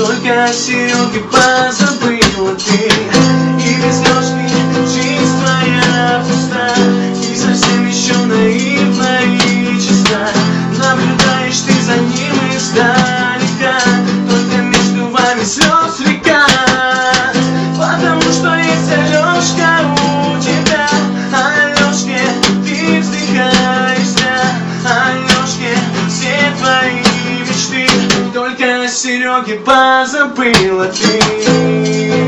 Только Сереге позабыла ты. И без ложки жизнь твоя пуста, и совсем еще наивна и чиста. Наблюдаешь ты за ним издалека, только между вами слез река. Потому что есть Алешка у тебя, Алешке ты вздыхаешь зря, Алешке все твои мечты. Только Сереге позабыла ты.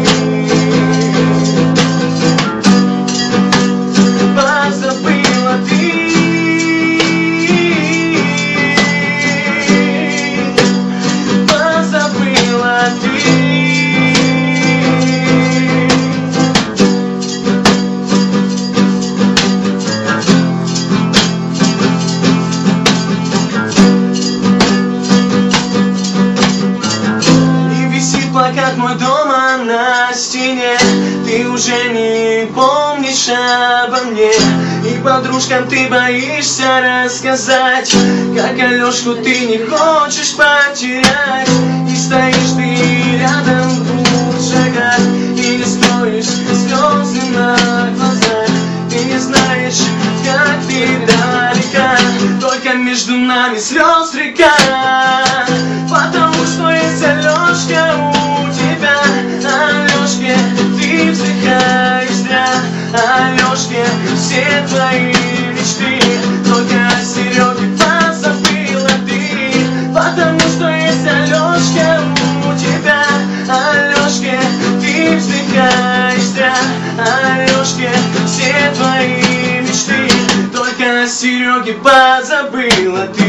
Позабыла ты. Позабыла ты. Плакат мой дома на стене, ты уже не помнишь обо мне. И подружкам ты боишься рассказать, как Алешку ты не хочешь потерять. И стоишь ты рядом в двух шагах, и не скроешь слезы на глазах. Ты не знаешь, как ты далека, только между нами слез река. Потому что есть Алешка у тебя, Алешке ты вздыхаешь зря, Алешке все твои мечты. Только Сереге позабыла ты. Потому что есть Алешка у тебя, Алешке ты вздыхаешь зря, Алешке все твои мечты. Только Сереге позабыла ты.